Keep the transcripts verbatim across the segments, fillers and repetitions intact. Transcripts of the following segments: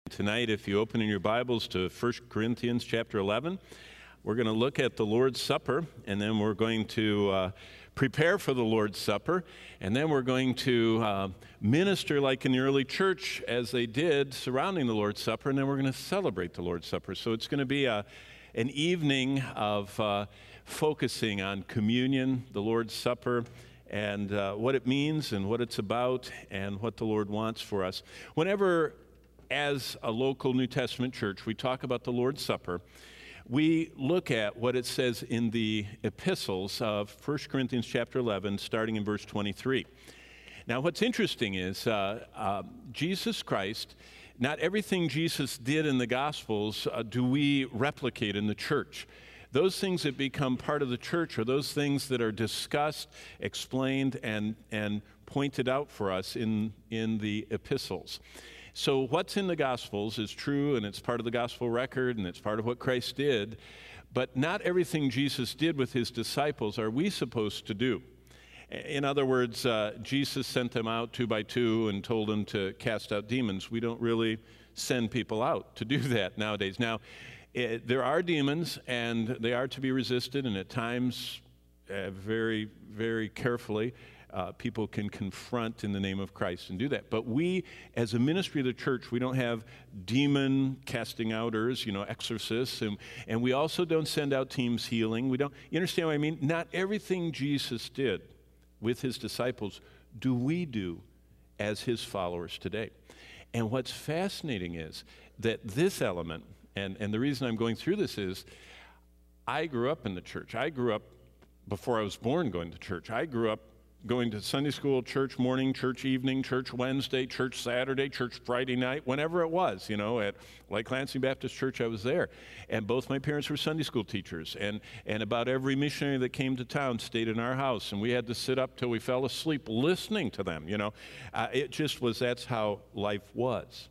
Tonight, if you open in your Bibles to First Corinthians chapter eleven, we're going to look at the Lord's Supper, and then we're going to uh, prepare for the Lord's Supper, and then we're going to uh, minister like in the early church as they did surrounding the Lord's Supper, and then we're going to celebrate the Lord's Supper. So it's going to be a, an evening of uh, focusing on communion, the Lord's Supper, and uh, what it means and what it's about and what the Lord wants for us. Whenever as a local New Testament church, we talk about the Lord's Supper, we look at what it says in the epistles of First Corinthians chapter eleven, starting in verse twenty-three. Now, what's interesting is uh, uh, Jesus Christ, not everything Jesus did in the Gospels uh, do we replicate in the church. Those things that become part of the church are those things that are discussed, explained, and, and pointed out for us in, in the epistles. So what's in the Gospels is true, and it's part of the gospel record, and it's part of what Christ did, but not everything Jesus did with his disciples are we supposed to do. In other words, uh, Jesus sent them out two by two and told them to cast out demons. We don't really send people out to do that nowadays. Now, it, there are demons, and they are to be resisted, and at times, uh, very, very carefully, Uh, people can confront in the name of Christ and do that. But we, as a ministry of the church, we don't have demon casting outers, you know, exorcists, and, and we also don't send out teams healing. We don't, you understand what I mean? Not everything Jesus did with his disciples do we do as his followers today. And what's fascinating is that this element, and, and the reason I'm going through this is, I grew up in the church. I grew up, before I was born, going to church. I grew up going to Sunday school, church morning, church evening, church Wednesday, church Saturday, church Friday night, whenever it was, you know, at Lake Lansing Baptist Church, I was there. And both my parents were Sunday school teachers, and, and about every missionary that came to town stayed in our house, and we had to sit up till we fell asleep listening to them, you know. Uh, it just was, that's how life was.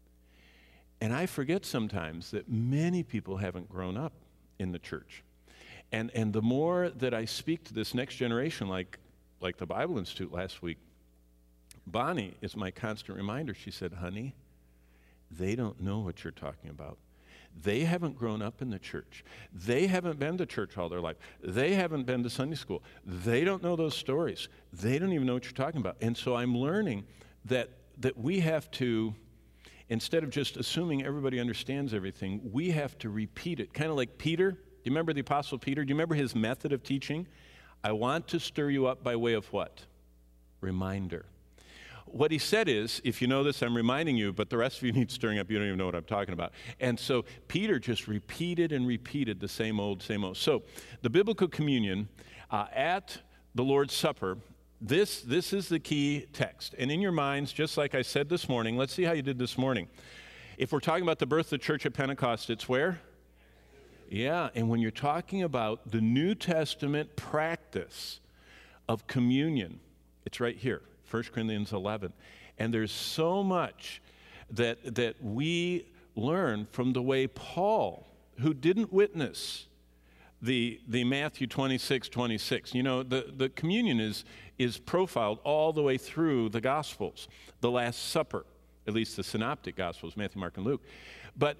And I forget sometimes that many people haven't grown up in the church. And, and the more that I speak to this next generation, like like the Bible Institute last week, Bonnie is my constant reminder. She said, honey, they don't know what you're talking about. They haven't grown up in the church. They haven't been to church all their life. They haven't been to Sunday school. They don't know those stories. They don't even know what you're talking about. And so I'm learning that, that we have to, instead of just assuming everybody understands everything, we have to repeat it. Kind of like Peter. Do you remember the Apostle Peter? Do you remember his method of teaching? I want to stir you up by way of what? Reminder. What he said is, if you know this, I'm reminding you, but the rest of you need stirring up. You don't even know what I'm talking about. And so Peter just repeated and repeated the same old, same old. So the biblical communion uh, at the Lord's Supper, this, this is the key text. And in your minds, just like I said this morning, let's see how you did this morning. If we're talking about the birth of the church at Pentecost, it's where? Yeah, and when you're talking about the New Testament practice of communion, it's right here, First Corinthians eleven. And there's so much that, that we learn from the way Paul, who didn't witness the, the Matthew twenty-six twenty-six. You know, the, the communion is, is profiled all the way through the Gospels, the Last Supper, at least the Synoptic Gospels, Matthew, Mark, and Luke. But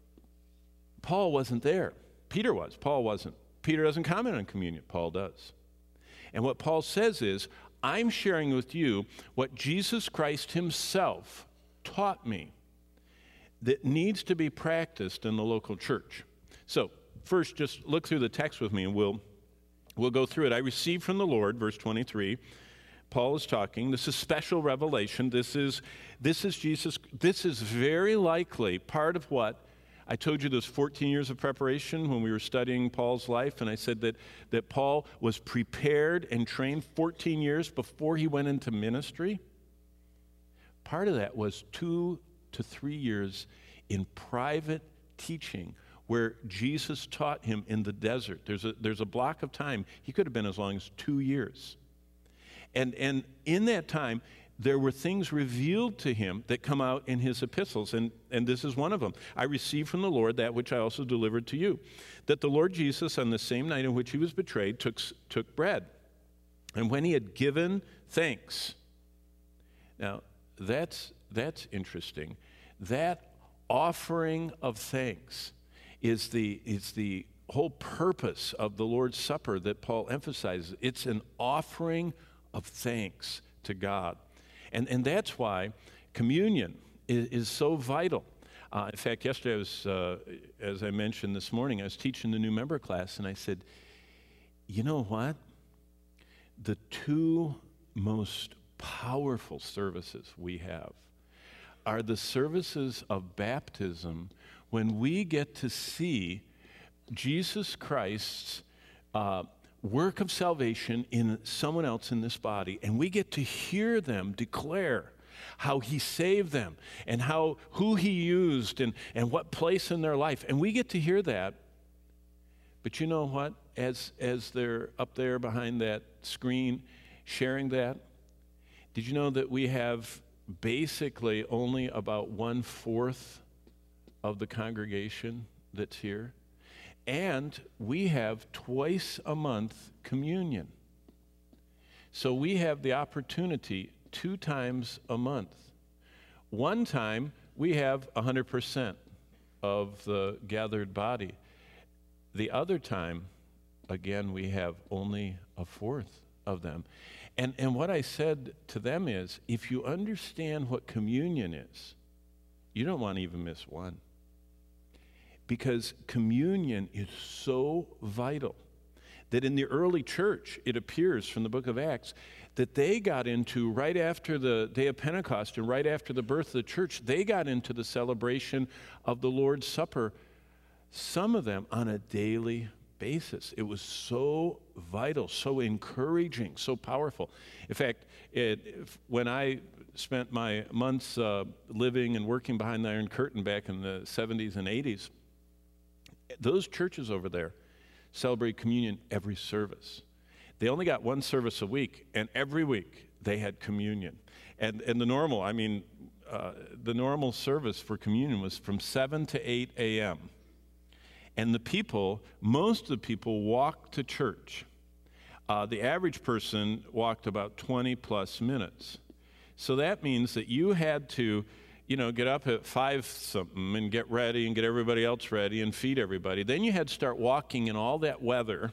Paul wasn't there. Peter was. Paul wasn't. Peter doesn't comment on communion. Paul does. And what Paul says is, I'm sharing with you what Jesus Christ himself taught me that needs to be practiced in the local church. So, first, just look through the text with me, and we'll, we'll go through it. I received from the Lord, verse twenty-three. Paul is talking. This is special revelation. This is, this is Jesus. This is very likely part of what I told you those fourteen years of preparation when we were studying Paul's life, and I said that, that Paul was prepared and trained fourteen years before he went into ministry. Part of that was two to three years in private teaching where Jesus taught him in the desert. There's a, there's a block of time. He could have been as long as two years. And, and in that time, there were things revealed to him that come out in his epistles, and, and this is one of them. I received from the Lord that which I also delivered to you, that the Lord Jesus, on the same night in which he was betrayed, took, took bread. And when he had given thanks. Now, that's, that's interesting. That offering of thanks is the, is the whole purpose of the Lord's Supper that Paul emphasizes. It's an offering of thanks to God. And, and that's why communion is, is so vital. Uh, in fact, yesterday, I was, uh, as I mentioned this morning, I was teaching the new member class, and I said, you know what? The two most powerful services we have are the services of baptism, when we get to see Jesus Christ's uh, work of salvation in someone else in this body, and we get to hear them declare how he saved them and how who he used and, and what place in their life. And we get to hear that. But you know what? As, as they're up there behind that screen sharing that, did you know that we have basically only about one-fourth of the congregation that's here? And we have twice a month communion. So we have the opportunity two times a month. One time, we have one hundred percent of the gathered body. The other time, again, we have only a fourth of them. And, and what I said to them is, if you understand what communion is, you don't want to even miss one. Because communion is so vital that in the early church, it appears from the book of Acts, that they got into, right after the day of Pentecost and right after the birth of the church, they got into the celebration of the Lord's Supper, some of them on a daily basis. It was so vital, so encouraging, so powerful. In fact, it, when I spent my months uh, living and working behind the Iron Curtain back in the seventies and eighties, those churches over there celebrate communion every service. They only got one service a week, and every week they had communion. And, and the normal, I mean, uh, the normal service for communion was from seven to eight a.m. And the people, most of the people walked to church. Uh, the average person walked about twenty plus minutes. So that means that you had to, you know, get up at five something and get ready and get everybody else ready and feed everybody. Then you had to start walking in all that weather.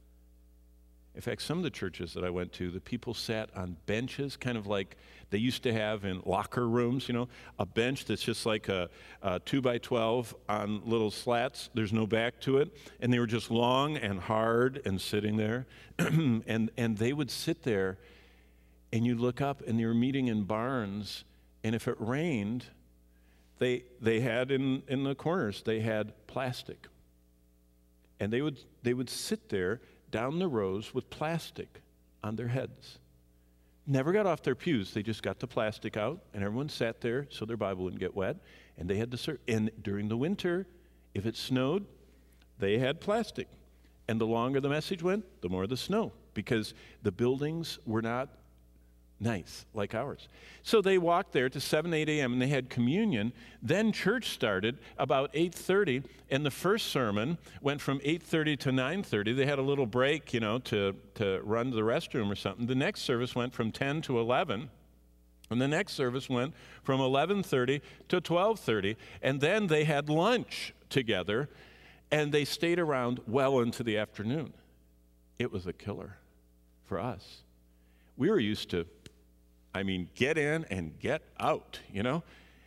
In fact, some of the churches that I went to, the people sat on benches, kind of like they used to have in locker rooms, you know, a bench that's just like a, a two by twelve on little slats. There's no back to it. And they were just long and hard and sitting there. and, and they would sit there, and you look up, and they were meeting in barns. And if it rained, they, they had in, in the corners, they had plastic. And they would, they would sit there down the rows with plastic on their heads. Never got off their pews. They just got the plastic out, and everyone sat there so their Bible wouldn't get wet. And they had to serve. And during the winter, if it snowed, they had plastic. And the longer the message went, the more the snow, because the buildings were not nice like ours. So they walked there to seven, eight a.m. and they had communion. Then church started about eight thirty, and the first sermon went from eight thirty to nine thirty. They had a little break, you know, to, to run to the restroom or something. The next service went from ten to eleven, and the next service went from eleven thirty to twelve thirty, and then they had lunch together, and they stayed around well into the afternoon. It was a killer for us. We were used to, I mean, get in and get out, you know.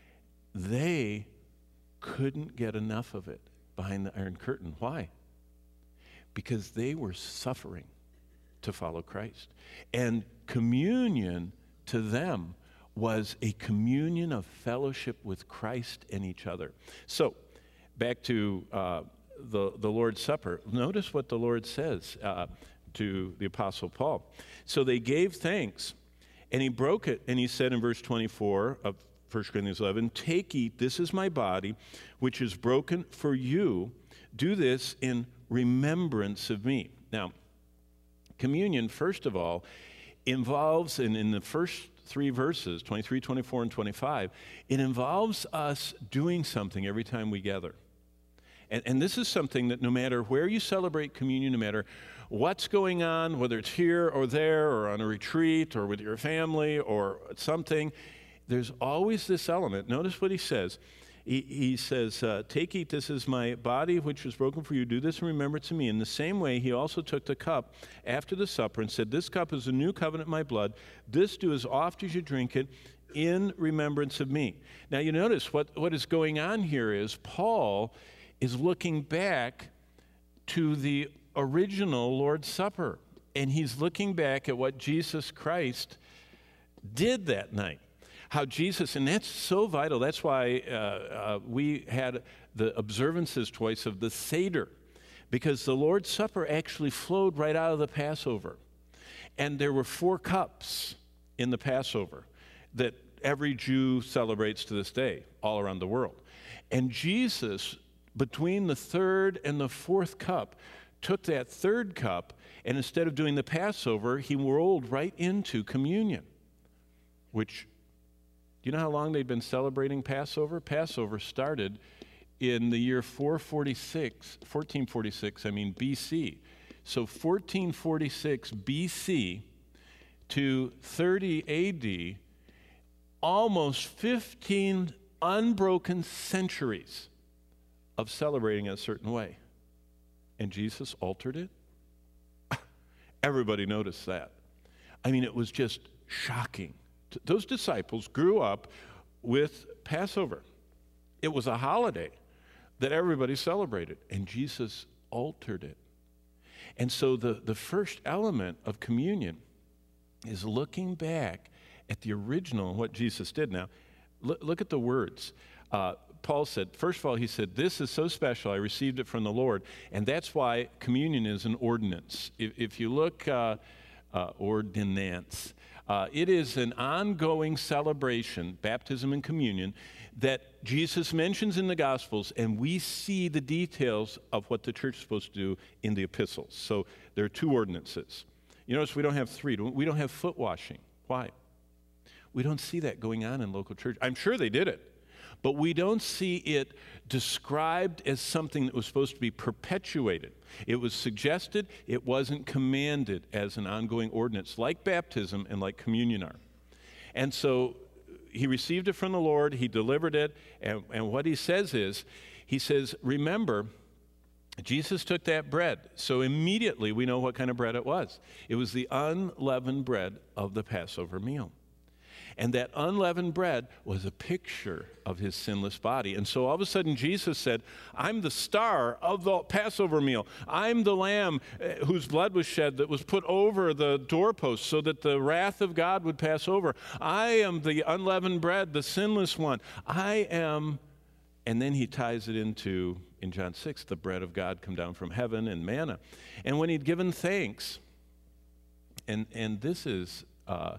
They couldn't get enough of it behind the Iron Curtain. Why? Because they were suffering to follow Christ. And communion to them was a communion of fellowship with Christ and each other. So, back to uh, the, the Lord's Supper. Notice what the Lord says uh, to the Apostle Paul. So they gave thanks, and he broke it, and he said in verse twenty-four of First Corinthians eleven, "Take, eat, this is my body, which is broken for you. Do this in remembrance of me." Now, communion, first of all, involves, and in the first three verses, twenty-three, twenty-four, and twenty-five, it involves us doing something every time we gather. And, and this is something that no matter where you celebrate communion, no matter what's going on, whether it's here or there or on a retreat or with your family or something, there's always this element. Notice what he says. he, he says, uh, take, eat, this is my body which was broken for you. Do this in remembrance of me. In the same way, he also took the cup after the supper and said, this cup is a new covenant in my blood. This do as oft as you drink it in remembrance of me. Now you notice what, what is going on here is Paul is looking back to the original Lord's Supper, and he's looking back at what Jesus Christ did that night. How Jesus, and that's so vital. That's why uh, uh, we had the observances twice of the Seder, because the Lord's Supper actually flowed right out of the Passover. And there were four cups in the Passover that every Jew celebrates to this day all around the world. And Jesus, between the third and the fourth cup, took that third cup, and instead of doing the Passover, he rolled right into communion, which, do you know how long they'd been celebrating Passover? Passover started in the year four forty-six, fourteen forty-six, I mean B C. So fourteen forty-six B C to thirty A D, almost fifteen unbroken centuries of celebrating a certain way. And Jesus altered it? Everybody noticed that. I mean, it was just shocking. Those disciples grew up with Passover. It was a holiday that everybody celebrated, and Jesus altered it. And so the, the first element of communion is looking back at the original, what Jesus did. Now, look, look at the words. Uh, Paul said, first of all, he said, this is so special, I received it from the Lord. And that's why communion is an ordinance. If, if you look, uh, uh, ordinance, Uh, it is an ongoing celebration, baptism and communion, that Jesus mentions in the Gospels, and we see the details of what the church is supposed to do in the epistles. So there are two ordinances. You notice we don't have three. We don't have foot washing. Why? We don't see that going on in local church. I'm sure they did it, but we don't see it described as something that was supposed to be perpetuated. It was suggested, it wasn't commanded as an ongoing ordinance, like baptism and like communion are. And so he received it from the Lord, he delivered it, and, and what he says is, he says, remember, Jesus took that bread. So immediately we know what kind of bread it was. It was the unleavened bread of the Passover meal. And that unleavened bread was a picture of his sinless body. And so all of a sudden Jesus said, I'm the star of the Passover meal. I'm the lamb whose blood was shed that was put over the doorpost so that the wrath of God would pass over. I am the unleavened bread, the sinless one. I am, and then he ties it into, in John six, the bread of God come down from heaven and manna. And when he'd given thanks, and, and this is... Uh,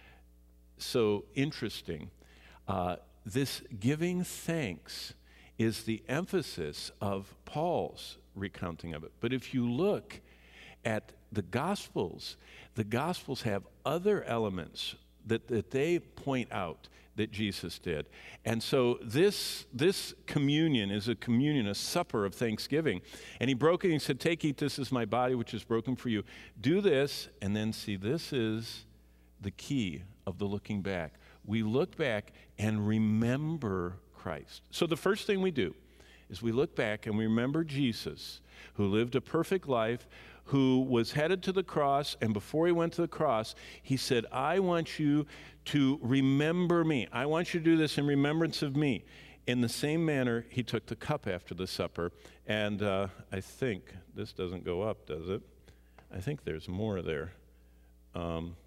so interesting. Uh, this giving thanks is the emphasis of Paul's recounting of it. But if you look at the Gospels, the Gospels have other elements that, that they point out that Jesus did. And so this, this communion is a communion, a supper of thanksgiving. And he broke it and he said, take, eat, this is my body which is broken for you. Do this, and then see, this is the key of the looking back. We look back and remember Christ. So the first thing we do is we look back and we remember Jesus, who lived a perfect life, who was headed to the cross, and before he went to the cross, he said, I want you to remember me. I want you to do this in remembrance of me. In the same manner, he took the cup after the supper, and uh, I think, this doesn't go up, does it? I think there's more there. Um,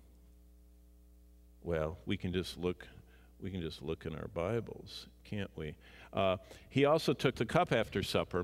Well, we can just look, we can just look in our Bibles, can't we? Uh, he also took the cup after supper,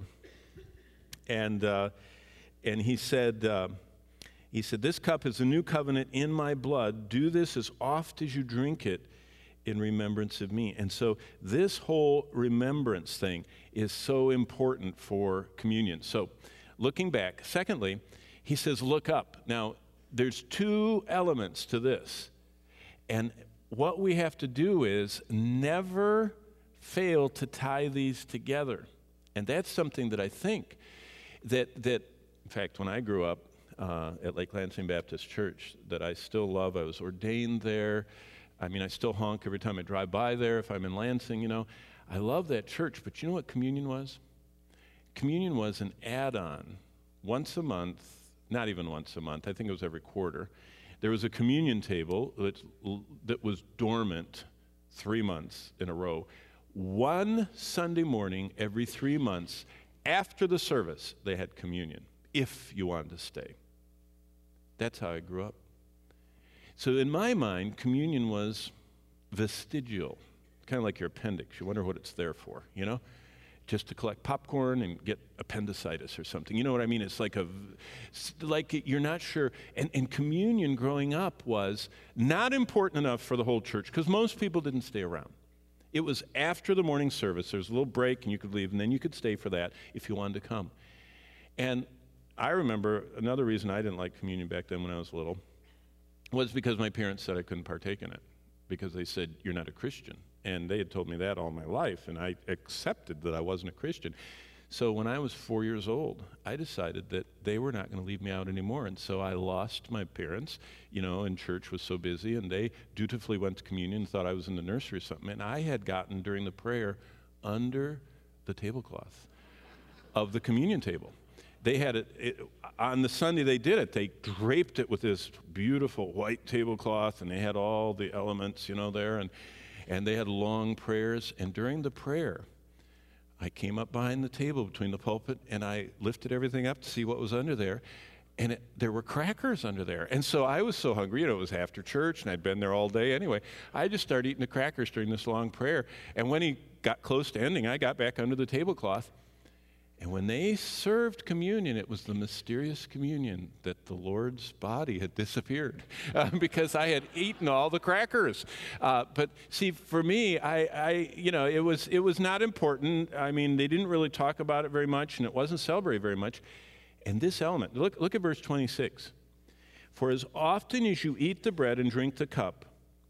and uh, and he said, uh, he said, this cup is a new covenant in my blood. Do this as oft as you drink it in remembrance of me. And so this whole remembrance thing is so important for communion. So looking back. Secondly, he says, look up. Now, there's two elements to this. And what we have to do is never fail to tie these together. And that's something that I think that, that in fact, when I grew up uh, at Lake Lansing Baptist Church, that I still love, I was ordained there. I mean, I still honk every time I drive by there if I'm in Lansing, you know. I love that church, but you know what communion was? Communion was an add-on. Once a month, not even once a month, I think it was every quarter, there was a communion table that, that was dormant three months in a row. One Sunday morning every three months, after the service, they had communion, if you wanted to stay. That's how I grew up. So in my mind, communion was vestigial, kind of like your appendix. You wonder what it's there for, you know? Just to collect popcorn and get appendicitis or something. You know what I mean? It's like a, like you're not sure. And, and communion growing up was not important enough for the whole church because most people didn't stay around. It was after the morning service. There was a little break and you could leave and then you could stay for that if you wanted to come. And I remember another reason I didn't like communion back then when I was little was because my parents said I couldn't partake in it because they said, you're not a Christian. And they had told me that all my life, and I accepted that I wasn't a Christian. So when I was four years old, I decided that they were not going to leave me out anymore. And so I lost my parents, you know, and church was so busy, and they dutifully went to communion and thought I was in the nursery or something. And I had gotten, during the prayer, under the tablecloth of the communion table. They had it, it, on the Sunday they did it, they draped it with this beautiful white tablecloth, and they had all the elements, you know, there, and And they had long prayers, and during the prayer, I came up behind the table between the pulpit, and I lifted everything up to see what was under there, and it, there were crackers under there. And so I was so hungry, you know, it was after church, and I'd been there all day anyway. I just started eating the crackers during this long prayer, and when he got close to ending, I got back under the tablecloth. And when they served communion, it was the mysterious communion that the Lord's body had disappeared uh, because I had eaten all the crackers. Uh, but see, for me, I, I, you know, it was it was not important. I mean, they didn't really talk about it very much, and it wasn't celebrated very much. And this element, look, look at verse twenty-six. For as often as you eat the bread and drink the cup,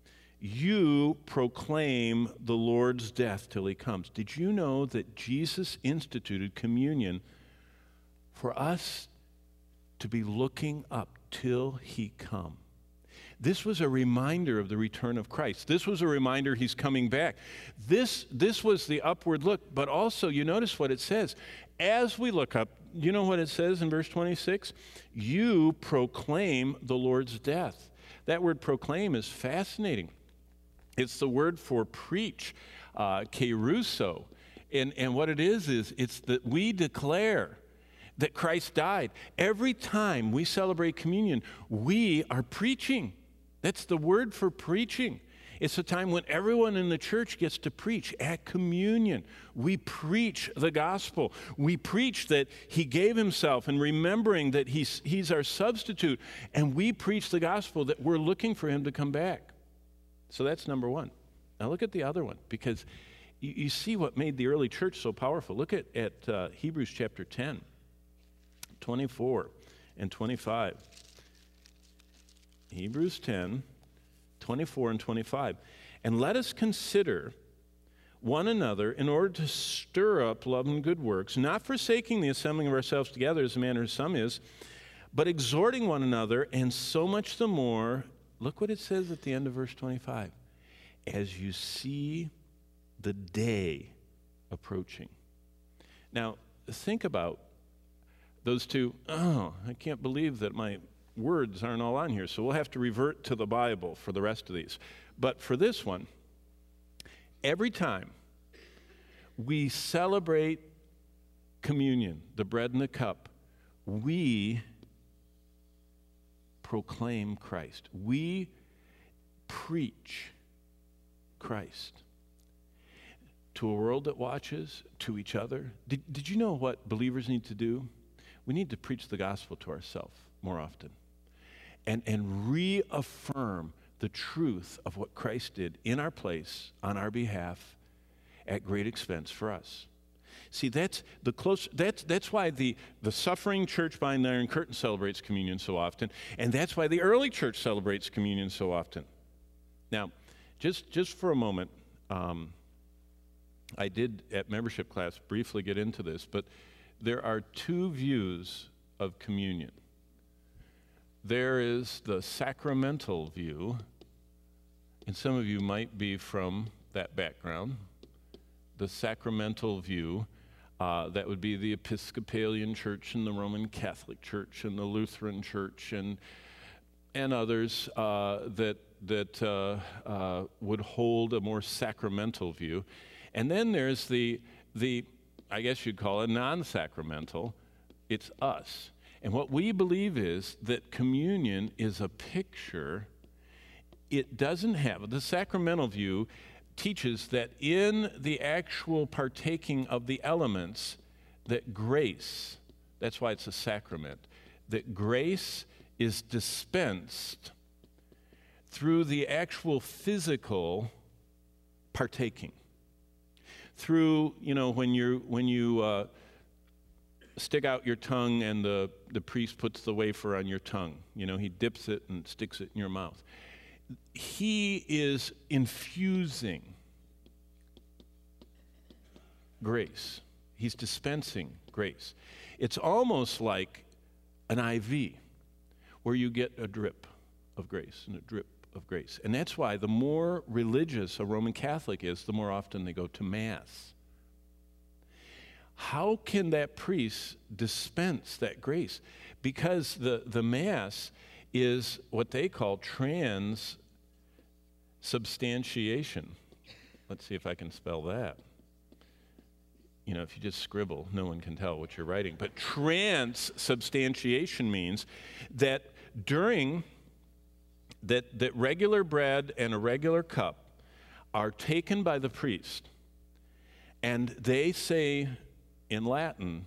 you proclaim the Lord's death till he comes. Did you know that Jesus instituted communion for us to be looking up till he come? This was a reminder of the return of Christ. This was a reminder he's coming back. This, this was the upward look, but also you notice what it says. As we look up, you know what it says in verse twenty-six? You proclaim the Lord's death. That word proclaim is fascinating. It's the word for preach, uh, keruso. And, and what it is, is it's that we declare that Christ died. Every time we celebrate communion, we are preaching. That's the word for preaching. It's a time when everyone in the church gets to preach at communion. We preach the gospel. We preach that he gave himself and remembering that he's, he's our substitute. And we preach the gospel that we're looking for him to come back. So that's number one. Now look at the other one, because you, you see what made the early church so powerful. Look at, at uh, Hebrews chapter ten, twenty-four and twenty-five. Hebrews ten, twenty-four and twenty-five. And let us consider one another in order to stir up love and good works, not forsaking the assembling of ourselves together as the manner of some is, but exhorting one another, and so much the more. Look what it says at the end of verse twenty-five. As you see the day approaching. Now, think about those two. Oh, I can't believe that my words aren't all on here, so we'll have to revert to the Bible for the rest of these. But for this one, every time we celebrate communion, the bread and the cup, we proclaim Christ. We preach Christ to a world that watches, to each other. Did, did you know what believers need to do? We need to preach the gospel to ourselves more often and, and reaffirm the truth of what Christ did in our place, on our behalf, at great expense for us. See, that's the close. That's that's why the, the suffering church behind the Iron Curtain celebrates communion so often, and that's why the early church celebrates communion so often. Now, just just for a moment, um, I did at membership class briefly get into this, but there are two views of communion. There is the sacramental view, and some of you might be from that background. the sacramental view. Uh, that would be the Episcopalian Church and the Roman Catholic Church and the Lutheran Church and and others uh, that that uh, uh, would hold a more sacramental view. And then there's the the I guess you'd call it non-sacramental. It's us. And what we believe is that communion is a picture. It doesn't have, the sacramental view teaches that in the actual partaking of the elements, that grace, that's why it's a sacrament, that grace is dispensed through the actual physical partaking. Through, you know, when you when you uh, stick out your tongue and the, the priest puts the wafer on your tongue, you know, he dips it and sticks it in your mouth. He is infusing grace. He's dispensing grace. It's almost like an I V where you get a drip of grace and a drip of grace. And that's why the more religious a Roman Catholic is, the more often they go to Mass. How can that priest dispense that grace? Because the, the Mass is what they call transubstantiation. Let's see if I can spell that. You know, if you just scribble, no one can tell what you're writing. But transubstantiation means that during, that, that regular bread and a regular cup are taken by the priest, and they say in Latin,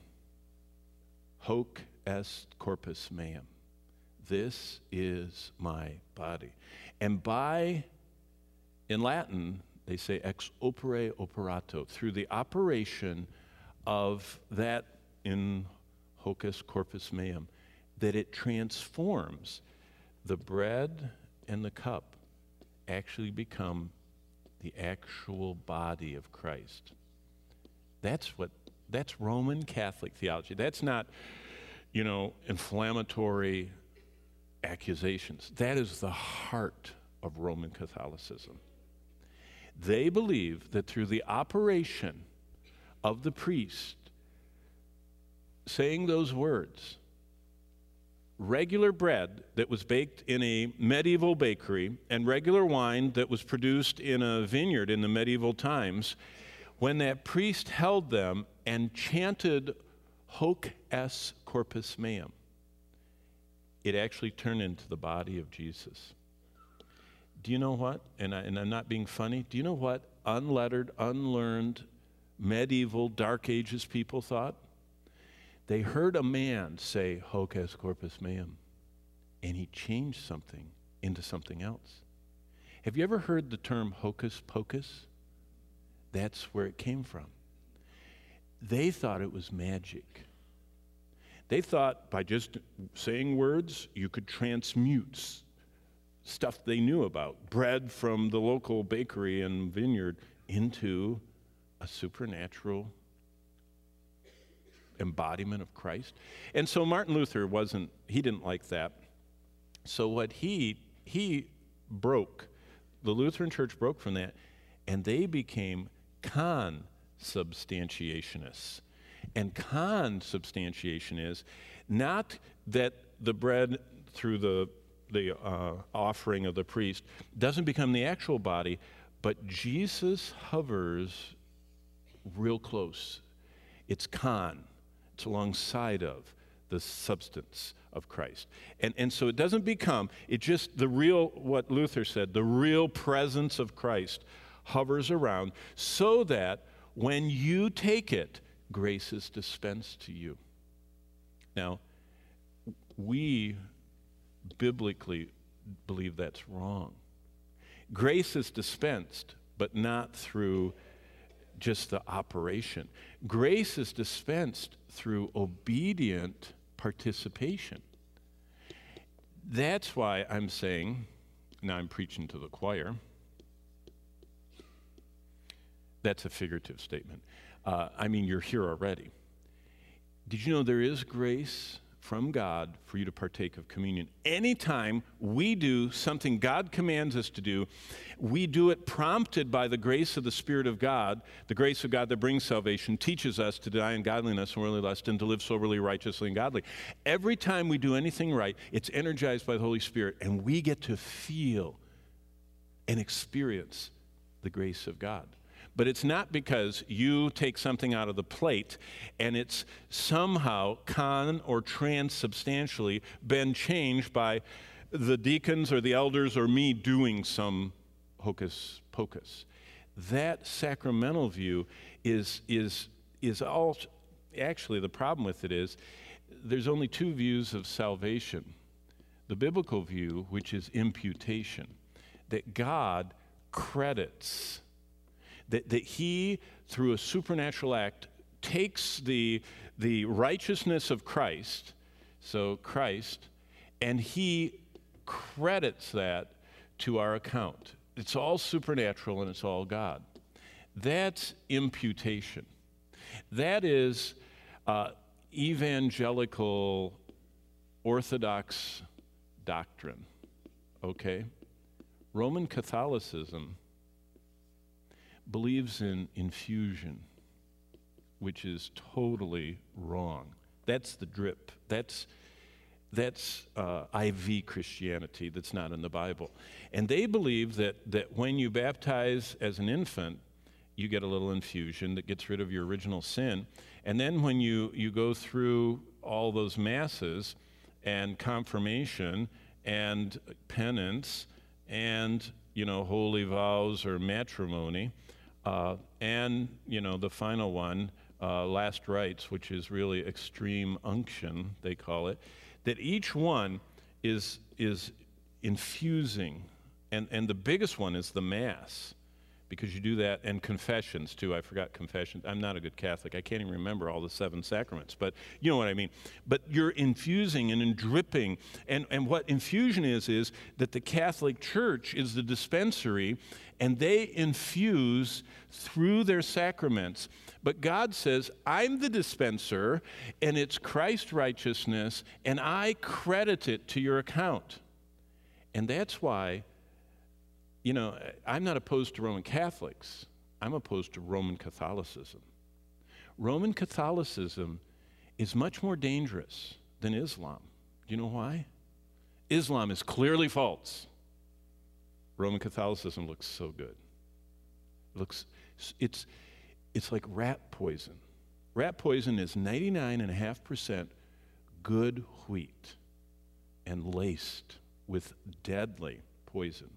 hoc est corpus meum. This is my body. And by, in Latin, they say ex opere operato, through the operation of that in hocus corpus meum, that it transforms the bread and the cup actually become the actual body of Christ. That's what, that's Roman Catholic theology. That's not, you know, inflammatory accusations. That is the heart of Roman Catholicism. They believe that through the operation of the priest saying those words, regular bread that was baked in a medieval bakery and regular wine that was produced in a vineyard in the medieval times, when that priest held them and chanted hoc est corpus meum, it actually turned into the body of Jesus. Do you know what? And, I, and I'm not being funny. Do you know what unlettered, unlearned, medieval, Dark Ages people thought? They heard a man say, hoc est corpus meum, and he changed something into something else. Have you ever heard the term hocus pocus? That's where it came from. They thought it was magic. They thought by just saying words, you could transmute stuff they knew about, bread from the local bakery and vineyard, into a supernatural embodiment of Christ. And so Martin Luther wasn't, he didn't like that. So what he, he broke, the Lutheran Church broke from that, and they became consubstantiationists. And consubstantiation is not that the bread through the the uh, offering of the priest doesn't become the actual body, but Jesus hovers real close. It's con. It's alongside of the substance of Christ. And, and so it doesn't become, it just, the real, what Luther said, the real presence of Christ hovers around so that when you take it, grace is dispensed to you. Now, we biblically believe that's wrong. Grace is dispensed, but not through just the operation. Grace is dispensed through obedient participation. That's why I'm saying, now I'm preaching to the choir. That's a figurative statement. Uh, I mean, you're here already. Did you know there is grace from God for you to partake of communion. Anytime we do something God commands us to do, we do it prompted by the grace of the Spirit of God. The grace of God that brings salvation teaches us to deny ungodliness and worldly lust and to live soberly, righteously, and godly. Every time we do anything right, it's energized by the Holy Spirit, and we get to feel and experience the grace of God. But it's not because you take something out of the plate and it's somehow con or transubstantially been changed by the deacons or the elders or me doing some hocus pocus. That sacramental view is, is, is all, actually the problem with it is there's only two views of salvation. The biblical view, which is imputation, that God credits That, that he, through a supernatural act, takes the, the righteousness of Christ, so Christ, and he credits that to our account. It's all supernatural and it's all God. That's imputation. That is uh, evangelical Orthodox doctrine, okay? Roman Catholicism believes in infusion, which is totally wrong. That's the drip. That's, that's uh, I V Christianity that's not in the Bible. And they believe that, that when you baptize as an infant, you get a little infusion that gets rid of your original sin. And then when you, you go through all those masses and confirmation and penance and, you know, holy vows or matrimony, Uh, and, you know, the final one, uh, last rites, which is really extreme unction, they call it, that each one is, is infusing. And, and the biggest one is the Mass, because you do that, and confessions, too. I forgot confessions. I'm not a good Catholic. I can't even remember all the seven sacraments, but you know what I mean. But you're infusing and dripping. And, and what infusion is, is that the Catholic Church is the dispensary, and they infuse through their sacraments. But God says, I'm the dispenser, and it's Christ's righteousness, and I credit it to your account. And that's why, you know, I'm not opposed to Roman Catholics. I'm opposed to Roman Catholicism. Roman Catholicism is much more dangerous than Islam. Do you know why? Islam is clearly false. Roman Catholicism looks so good. It looks, it's, it's like rat poison. Rat poison is ninety-nine point five percent good wheat and laced with deadly poison.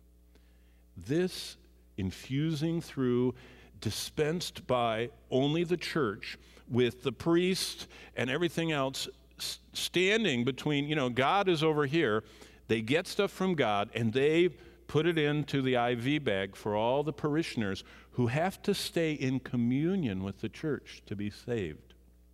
This infusing through, dispensed by only the church, with the priest and everything else standing between, you know, God is over here. They get stuff from God and they put it into the I V bag for all the parishioners who have to stay in communion with the church to be saved.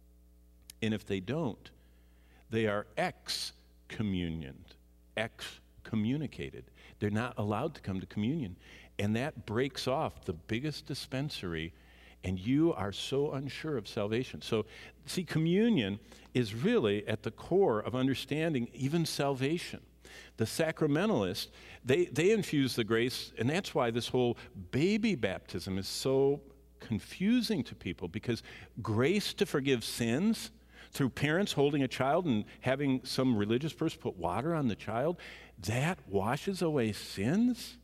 And if they don't, they are excommunioned, excommunicated. They're not allowed to come to communion. And that breaks off the biggest dispensary, and you are so unsure of salvation. So, see, communion is really at the core of understanding even salvation. The sacramentalists, they, they infuse the grace, and that's why this whole baby baptism is so confusing to people, because grace to forgive sins through parents holding a child and having some religious person put water on the child, that washes away sins?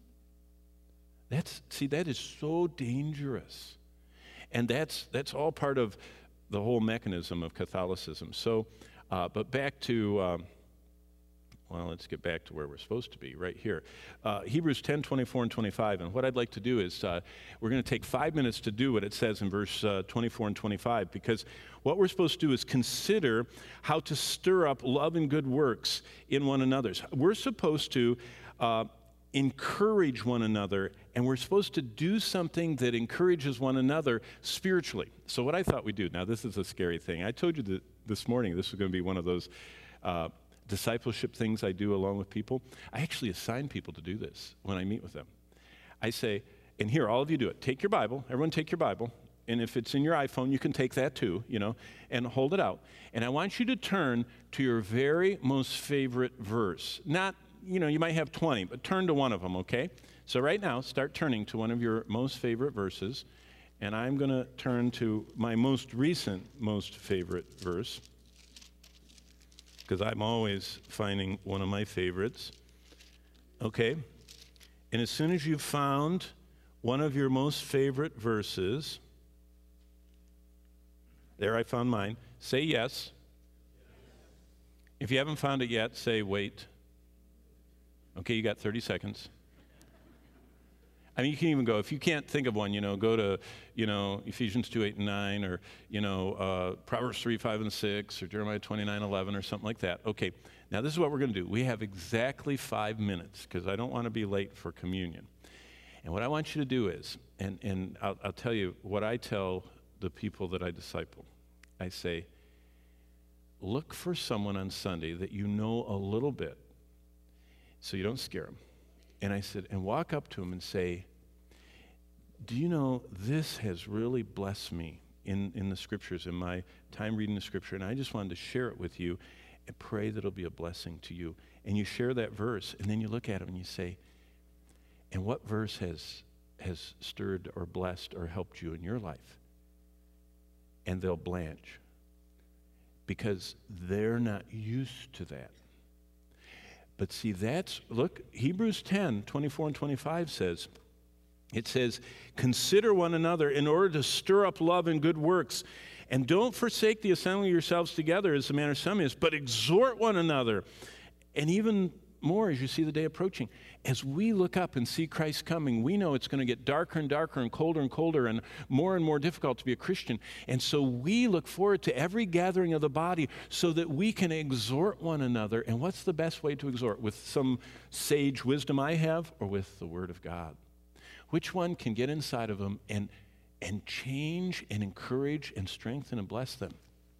That's, see, that is so dangerous. And that's, that's all part of the whole mechanism of Catholicism. So, uh, but back to... Um, Well, let's get back to where we're supposed to be, right here. Uh, Hebrews ten, twenty-four and twenty-five. And what I'd like to do is uh, we're going to take five minutes to do what it says in verse uh, twenty-four and twenty-five, because what we're supposed to do is consider how to stir up love and good works in one another. We're supposed to uh, encourage one another, and we're supposed to do something that encourages one another spiritually. So what I thought we'd do, now this is a scary thing. I told you that this morning this was going to be one of those uh, discipleship things I do along with people. I actually assign people to do this when I meet with them. I say, and here, all of you do it. Take your Bible. Everyone take your Bible. and if it's in your iPhone, you can take that too, you know, and hold it out. And I want you to turn to your very most favorite verse. Not, you know, you might have twenty, but turn to one of them, okay? So right now, start turning to one of your most favorite verses, and I'm going to turn to my most recent most favorite verse, because I'm always finding one of my favorites. Okay? And as soon as you've found one of your most favorite verses, there I found mine, say yes. If you haven't found it yet, say wait. Okay, you got thirty seconds. I mean, you can even go, if you can't think of one, you know, go to, you know, Ephesians two, eight, and nine, or, you know, uh, Proverbs three, five, and six, or Jeremiah twenty-nine, eleven, or something like that. Okay, now this is what we're going to do. We have exactly five minutes, because I don't want to be late for communion. And what I want you to do is, and, and I'll, I'll tell you what I tell the people that I disciple. I say, look for someone on Sunday that you know a little bit, so you don't scare them. And I said, and walk up to them and say, do you know, this has really blessed me in, in the scriptures, in my time reading the scripture, and I just wanted to share it with you and pray that it'll be a blessing to you. And you share that verse, and then you look at them and you say, and what verse has, has stirred or blessed or helped you in your life? And they'll blanch, because they're not used to that. But see, that's, look, Hebrews ten, twenty-four and twenty-five says, it says, consider one another in order to stir up love and good works. And don't forsake the assembling of yourselves together as the manner of some is, but exhort one another. And even more as you see the day approaching. As we look up and see Christ coming, we know it's going to get darker and darker and colder and colder and more and more difficult to be a Christian. And so we look forward to every gathering of the body so that we can exhort one another. And what's the best way to exhort? With some sage wisdom I have, or with the Word of God? Which one can get inside of them and, and change and encourage and strengthen and bless them?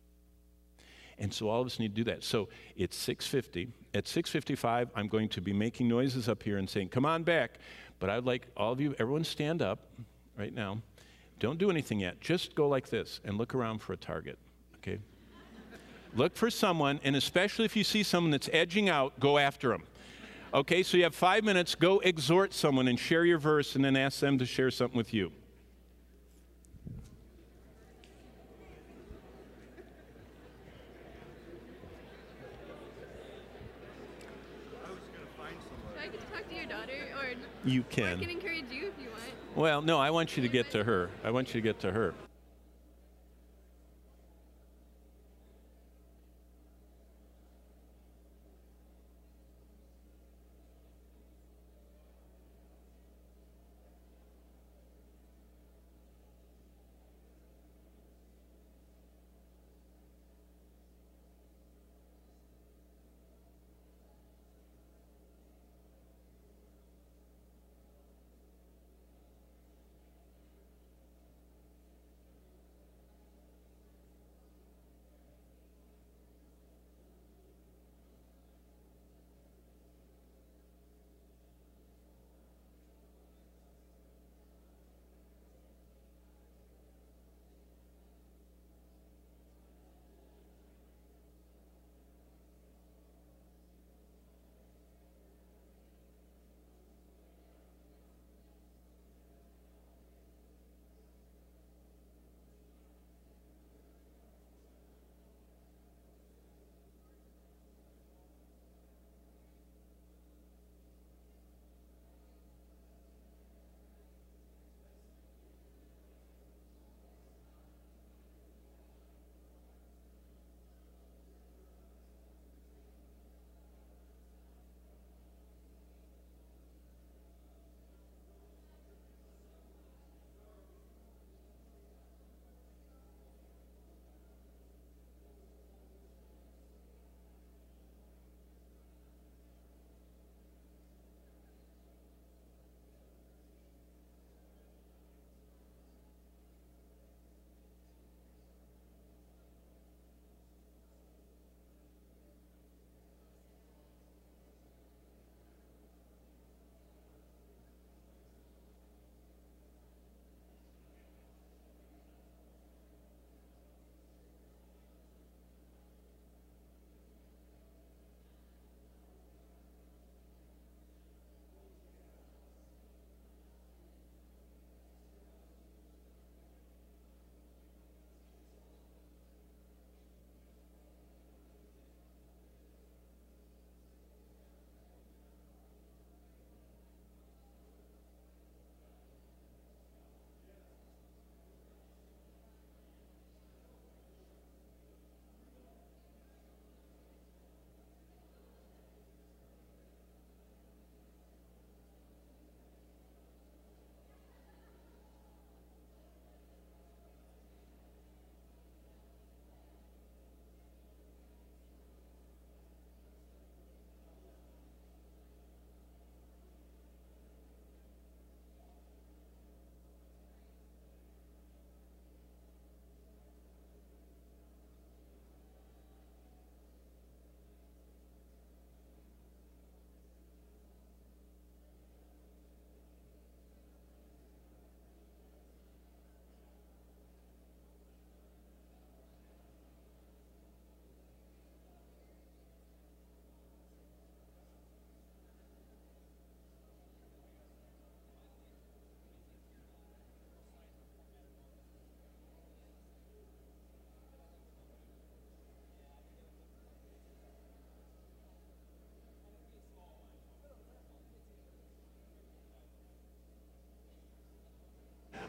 And so all of us need to do that. So it's six fifty. At six fifty-five, I'm going to be making noises up here and saying, come on back. But I'd like all of you, everyone stand up right now. Don't do anything yet. Just go like this and look around for a target, okay? Look for someone, and especially if you see someone that's edging out, go after them. Okay, so you have five minutes. Go exhort someone and share your verse, and then ask them to share something with you. You can. I can encourage you if you want. Well, no, I want you to get to her. I want you to get to her.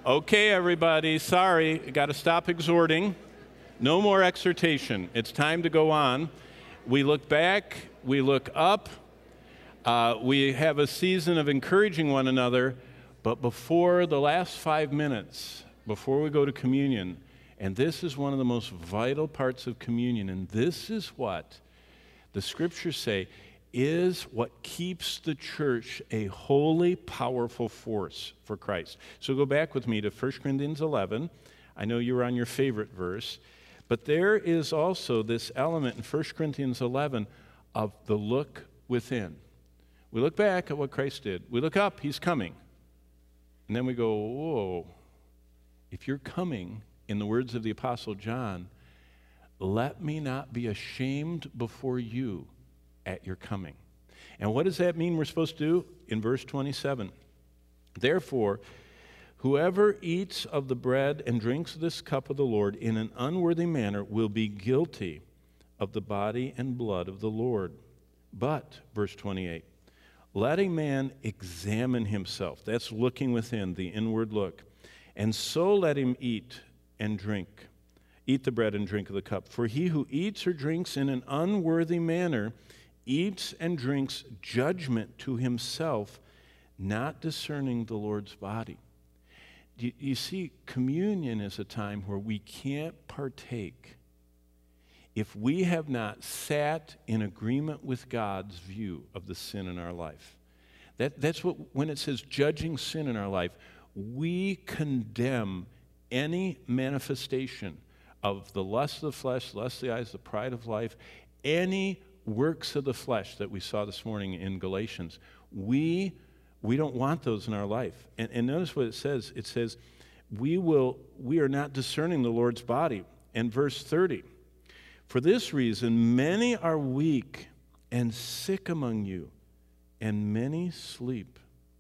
Okay, everybody, sorry, got to stop exhorting. No more exhortation. It's time to go on. We look back, we look up, uh, we have a season of encouraging one another, but before the last five minutes, before we go to communion, and this is one of the most vital parts of communion, and this is what the scriptures say is what keeps the church a holy, powerful force for Christ. So go back with me to First Corinthians eleven. I know you were on your favorite verse, but there is also this element in First Corinthians eleven of the look within. We look back at what Christ did. We look up, he's coming. And then we go, whoa, if you're coming, in the words of the Apostle John, let me not be ashamed before you at your coming. And what does that mean we're supposed to do? In verse twenty-seven, therefore, whoever eats of the bread and drinks this cup of the Lord in an unworthy manner will be guilty of the body and blood of the Lord. But, verse twenty-eight, let a man examine himself. That's looking within, the inward look. And so let him eat and drink. Eat the bread and drink of the cup. For he who eats or drinks in an unworthy manner eats and drinks judgment to himself, not discerning the Lord's body. You, you see, communion is a time where we can't partake if we have not sat in agreement with God's view of the sin in our life. That, that's what, when it says judging sin in our life, we condemn any manifestation of the lust of the flesh, lust of the eyes, the pride of life, any works of the flesh that we saw this morning in Galatians. We, we don't want those in our life. And, and notice what it says. It says, we will, we are not discerning the Lord's body. And verse thirty, for this reason, many are weak and sick among you, and many sleep.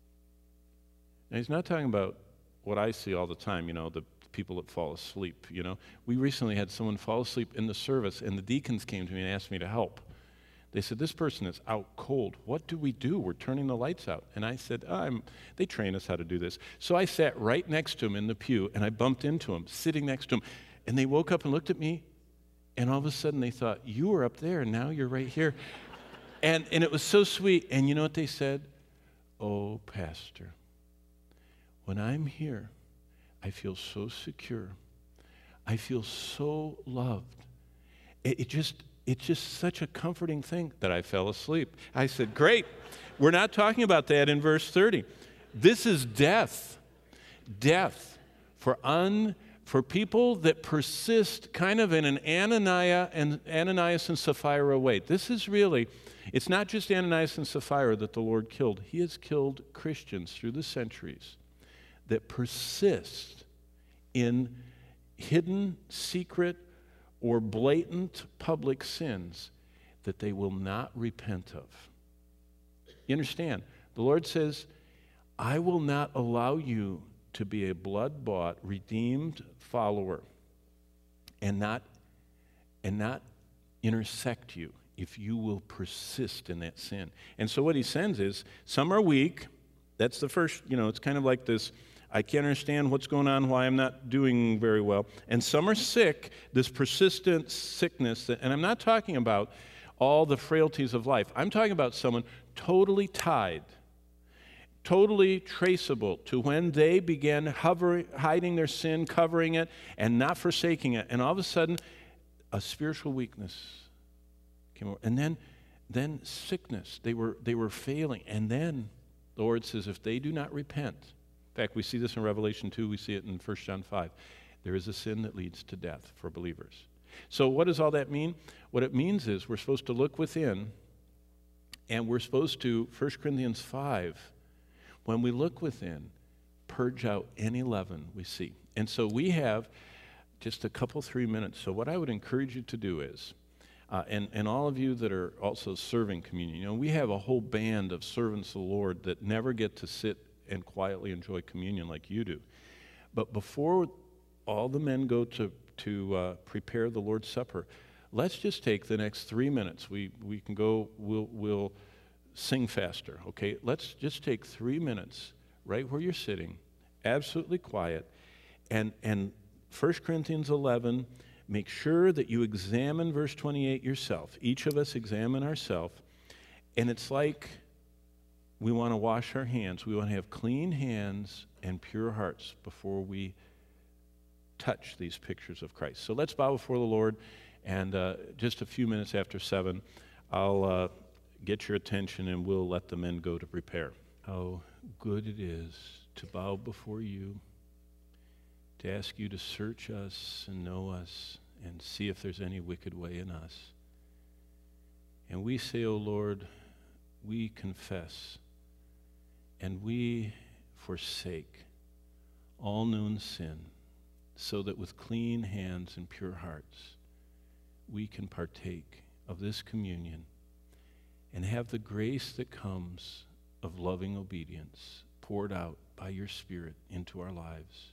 Now, he's not talking about what I see all the time, you know, the people that fall asleep, you know. We recently had someone fall asleep in the service, and the deacons came to me and asked me to help. They said, this person is out cold. What do we do? We're turning the lights out. And I said, oh, I'm, they train us how to do this. So I sat right next to him in the pew, and I bumped into him, sitting next to him. And they woke up and looked at me, and all of a sudden they thought, you were up there, and now you're right here. and, and it was so sweet. And you know what they said? Oh, Pastor, when I'm here, I feel so secure. I feel so loved. It, it just... It's just such a comforting thing that I fell asleep. I said, great. We're not talking about that in verse thirty. This is death. Death for un for people that persist kind of in an Ananias and Ananias and Sapphira way. This is really, it's not just Ananias and Sapphira that the Lord killed. He has killed Christians through the centuries that persist in hidden, secret, or blatant public sins that they will not repent of. You understand? The Lord says, I will not allow you to be a blood-bought, redeemed follower and not, and not intersect you if you will persist in that sin. And so what he sends is, some are weak. That's the first, you know, it's kind of like this, I can't understand what's going on, why I'm not doing very well. And some are sick, this persistent sickness. That, and I'm not talking about all the frailties of life. I'm talking about someone totally tied, totally traceable to when they began hovering, hiding their sin, covering it, and not forsaking it. And all of a sudden, a spiritual weakness came over. And then, then sickness. They were, they were failing. And then the Lord says, if they do not repent, in fact, we see this in Revelation two, we see it in First John five. There is a sin that leads to death for believers. So what does all that mean? What it means is we're supposed to look within, and we're supposed to, First Corinthians five, when we look within, purge out any leaven we see. And so we have just a couple, three minutes. So what I would encourage you to do is, uh, and, and all of you that are also serving communion, you know, we have a whole band of servants of the Lord that never get to sit and quietly enjoy communion like you do. But before all the men go to, to uh, prepare the Lord's Supper, let's just take the next three minutes. We, we can go, we'll, we'll sing faster, okay? Let's just take three minutes right where you're sitting, absolutely quiet, And, and First Corinthians eleven, make sure that you examine verse twenty-eight yourself. Each of us examine ourselves. And it's like we want to wash our hands. We want to have clean hands and pure hearts before we touch these pictures of Christ. So let's bow before the Lord, and uh, just a few minutes after seven, I'll uh, get your attention and we'll let the men go to prepare. How good it is to bow before you, to ask you to search us and know us and see if there's any wicked way in us. And we say, O Lord, we confess and we forsake all known sin, so that with clean hands and pure hearts we can partake of this communion and have the grace that comes of loving obedience poured out by your Spirit into our lives.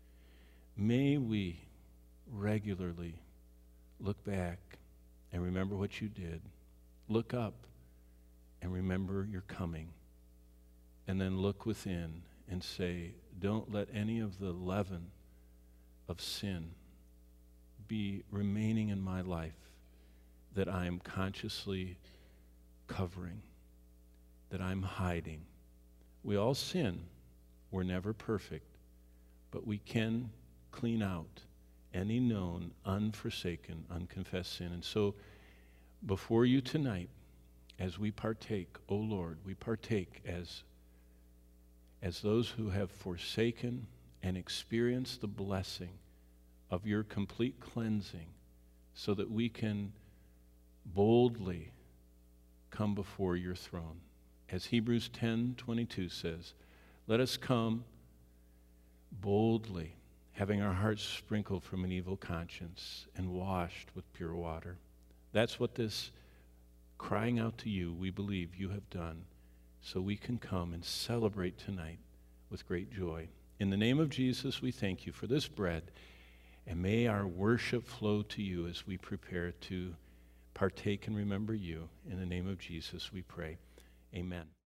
May we regularly look back and remember what you did, look up and remember your coming, and then look within and say, don't let any of the leaven of sin be remaining in my life that I am consciously covering, that I'm hiding. We all sin. We're never perfect, but we can clean out any known, unforsaken, unconfessed sin. And so before you tonight, as we partake, O Lord, we partake as, as those who have forsaken and experience the blessing of your complete cleansing, so that we can boldly come before your throne. As Hebrews ten twenty-two says, let us come boldly, having our hearts sprinkled from an evil conscience and washed with pure water. That's what this crying out to you, we believe you have done, so we can come and celebrate tonight with great joy. In the name of Jesus, we thank you for this bread, and may our worship flow to you as we prepare to partake and remember you. In the name of Jesus, we pray. Amen.